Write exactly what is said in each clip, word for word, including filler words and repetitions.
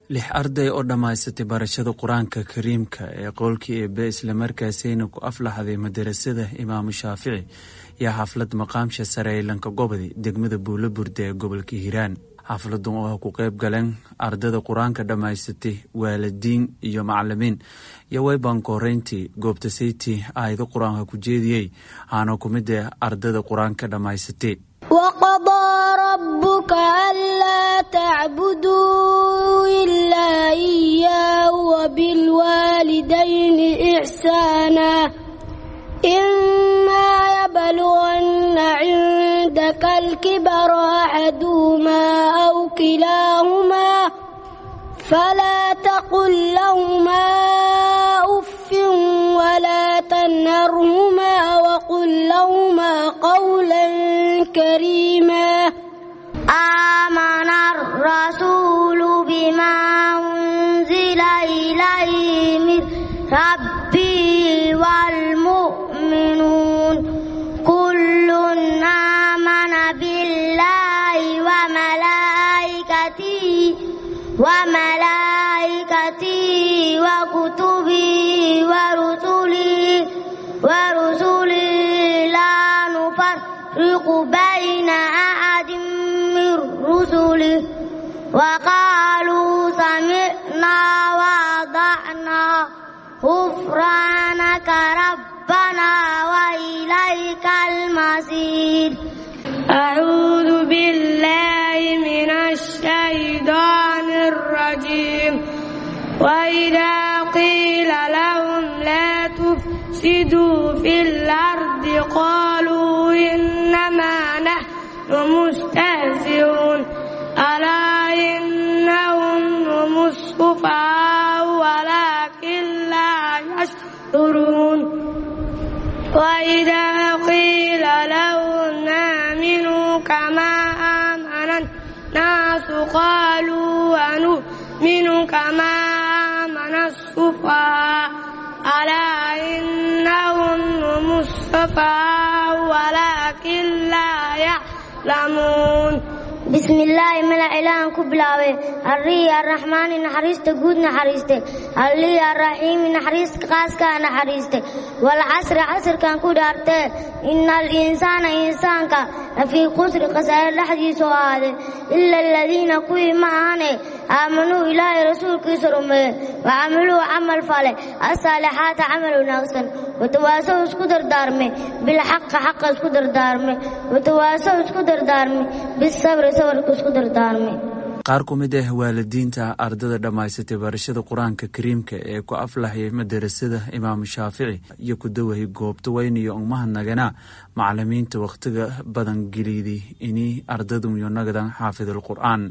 lix arday oo dhamaysatay barashada quraanka kariimka ee qolkii eebe isla markaasina ku aflaxday madrasada Imaam Shaafici iyo xaflad maqaamsha sare ee lanka gobadi degmada Buulaburde ee gobolka Hiiraan. xafladan oo ku qayb galeen ardayda quraanka dhamaysatay waalidiin iyo macallimiin iyo way bankoreyntii goobta sayti ayda quraanka ku jeediyay aana ku mid ah ardayda quraanka dhamaysatay. وقضى ربك ألا تعبدوا إلا إياه وبالوالدين إحسانا إما يبلغن عندك الكبر أحدهما أو كلاهما فلا تقل لهما أف ولا تنهرهما وقل لهما قولا كريما. آمن الرسول بما أنزل إليه من ربه والمؤمنون كل آمن بالله وملائكته وملائكته وكتبه ورسله ورسله لا نفرق بين أحد من رسله وقالوا سمعنا وأطعنا غفرانك ربنا وإليك المصير. أعوذ بالله من الشيطان الرجيم. وإذا قيل لهم لا تفسدوا في الأرض قالوا إنما نحن مستهزئون ألا إنهم هم السفهاء ولكن لا يشعرون. وإذا قيل لهم آمنوا كما آمن الناس قالوا ونؤمن كما آمن السفهاء ألا إنهم هم السفهاء ولكن لا يعلمون. بسم الله ملا إله كبلاوي الري الرحمن نحرست جود نحرست الري الرحيم نحرست قاس كان نحرست والعصر عصر كان كودارته إن الإنسان إنسان كا في قصر قصير لحدي سؤال إلا الذين كوي معاني آمنوا إلى رسول كسرهم وعملوا عمل فالح الصالحات عملوا ناقصا وتواصوا اسكدر دارمي بالحق حق اسكدر دارمي وتواصوا اسكدر دارمي بالصبر صبر اسكدر دارمي. qaar ku mid ah waalidiinta ardayda dhamaysatay barashada quraanka kariimka ee ku aflaxay madrasada Imaam Shaafici iyo ku dawahay goobta weyn iyo umahadnagana macallimiinta waqtiga badan geliday inay ardaydu iyo nagadan xaafidul quraan.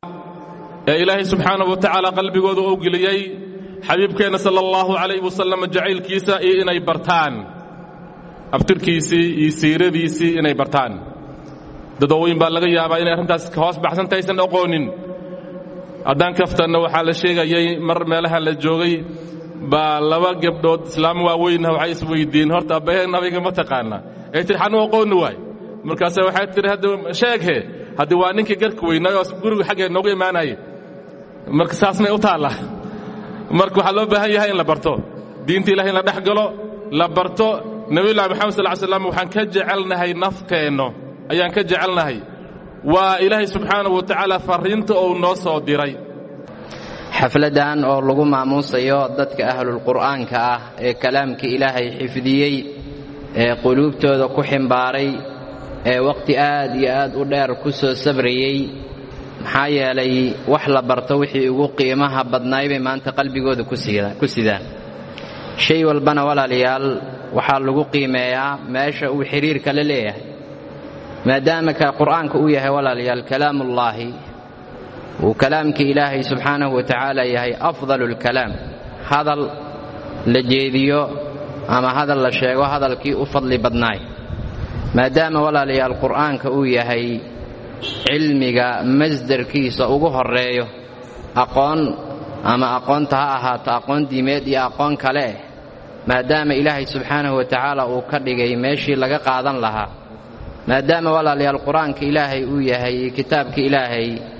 إلهي سبحانه وتعالى قلبي قوضو أوقليي حبيب كينا صلى الله عليه وسلم جعيل كيسا إني برتان أبتر كيسي يسير ديسي إني برتان دادوين بالغي يابا إني أرمتاس كواس بحسن تايسن أقونين أدان كفتان وحال الشيغة يي مر مالها للجوغي باللوا قبضود إسلام واوين هو عيس ويدين هورتا بيهن نبيك متقانا إيتر حانو أقون نواي مركاسة وحيات تري هدو شاك هي هدو وانينك قرك وينا يواسبقروا حاجة نوغي ماناي marka saasna u taala marka waxa loo baahan yahay in la barto diinta Ilaahay la dhaxgalo la barto Nabi Muhammad sallallahu alayhi wasallam waxaan ka jecelnahay nafteeno ayaan ka jecelnahay waa Ilaahay subhanahu wa ta'ala fariinta oo noo soo diray. xafladan oo lagu maamuusayo dadka ahlul quraanka ah ee kalaamka Ilaahay xifdiyay ee qulubtooda ku ximbaaray ee waqti aad iyo aad u dheer ku soo sabriyay maxaa yeelay wax la barto wixii ugu qiimaha badnaay bay maanta qalbigooda ku sidaan shay walbana walaalayaal waxaa lagu qiimeeyaa meesha uu xiriirka la leeyahay maadaama ka quraanka uu yahay walaalayaal kalaamullaahi uu kalaamka Ilaahay subxaanahu wa ta'ala yahay afdalul kalaam hadal la jeediyo ama hadal la sheego hadalkii u fadli badnaay maadaama walaalayaal quraanka uu yahay cilmiga masdarkiisa ugu horeeyo aqoon ama aqoonta ha ahaato aqoon diimeed iyo aqoon kale maadaama Ilaahay subxaanahu wa ta'ala uu ka dhigay meeshii laga qaadan lahaa maadaama walaalayaal quraanka Ilaahay uu yahay kitaabka Ilaahay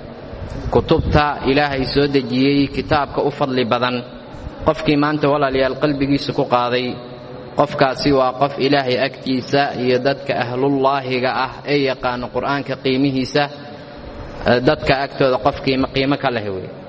kutubta ilaahay soo dejiyey kitaabka u fadli badan qofkii maanta walaalayaal qalbigiisa ku qaaday qofkaasi waa qof ilaahay agtiisa iyo dadka ahlullaahiga ah ee yaqaan qur'aanka qiimihiisa dadka agtooda qofkii qiimo ka leh weey